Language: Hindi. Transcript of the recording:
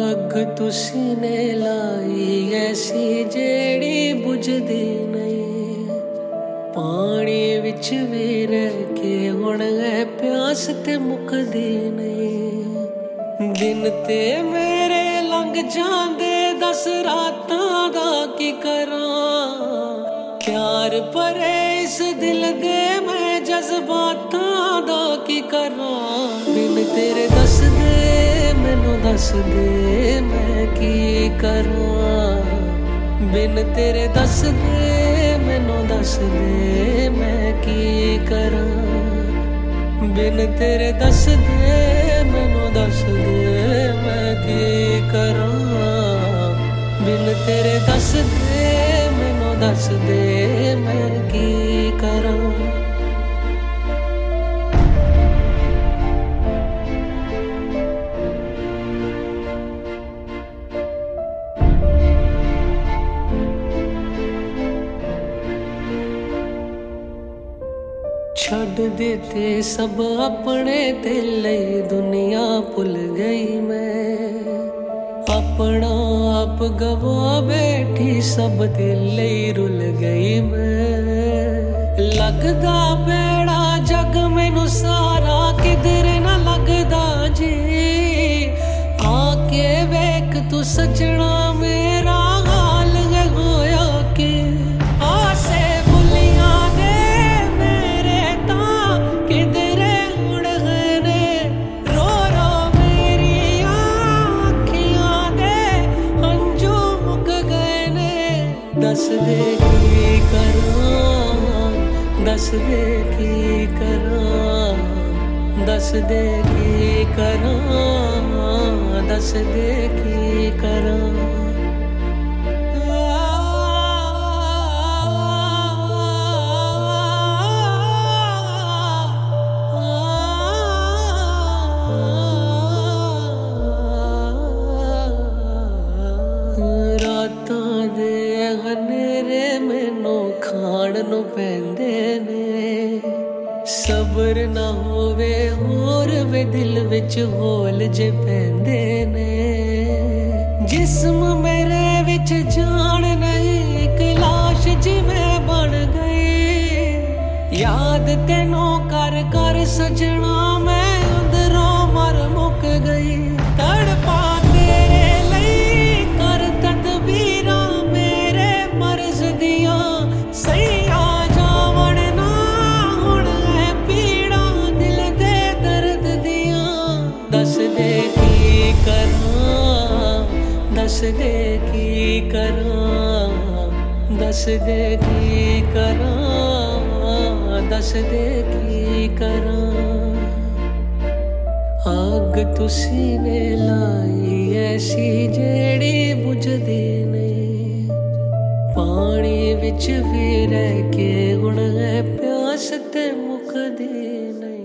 अग तुसी ने लाई ऐसी जेड़ी बुझदी नहीं। पानी विच भी रह के हुण है प्यास ते मुकदी नहीं। दिन ते मेरे लंघ जांदे दस रातां दा की करां। प्यार भरे इस दिल दे मैं जज्बातां दा की करां। बिन तेरे दस दे मैनू दस दे मैं की करां। बिन तेरे दस दे मैनू दस दे मैं की करां। बिन तेरे दस दे मैनू दस दे मैं की करां। बिन तेरे दस दे मैनू दस दे मैं की करां। छड़ देते सब अपने दिल दुनिया भुल गई मैं। अपना आप गवा बैठी सब दिल रुल गई मैं। लगदा बेड़ा जग मैनू सारा किधर न लगदा जी। आके वेख तू सजना मेरा हाल है होया कि। आसे बुलियां दे मेरे तां किधरे उड़ गए ने। रो रो मेरी आँखियां दे हंजू मुक गए ने। दस दे की करां, दस दे की करां। दस दे की करां, दस दे की करां। रातां दे हनेरे मैनू खाण नू पैंदे ने। सबर ना होवे होर वे दिल विच होल जे पैंदे ने। जिस्म मेरे विच जान नहीं एक लाश जिवें बन गई। याद तैनू कर कर सजना मैं अंदरों मर मुक गई। तड़पा तेरे लई कर तदबीरां मेरे मर्ज दियां। सही आ जावण ना हुण है पीड़ा दिल दे दर्द दियां। दस दे की करां, दस दे की करां। दस दे की करां, दस दे की करां। अग तुसी ने लाई ऐसी जेड़ी बुझदी नहीं। पानी विच भी रह के हुण है प्यास ते मुकदी नहीं।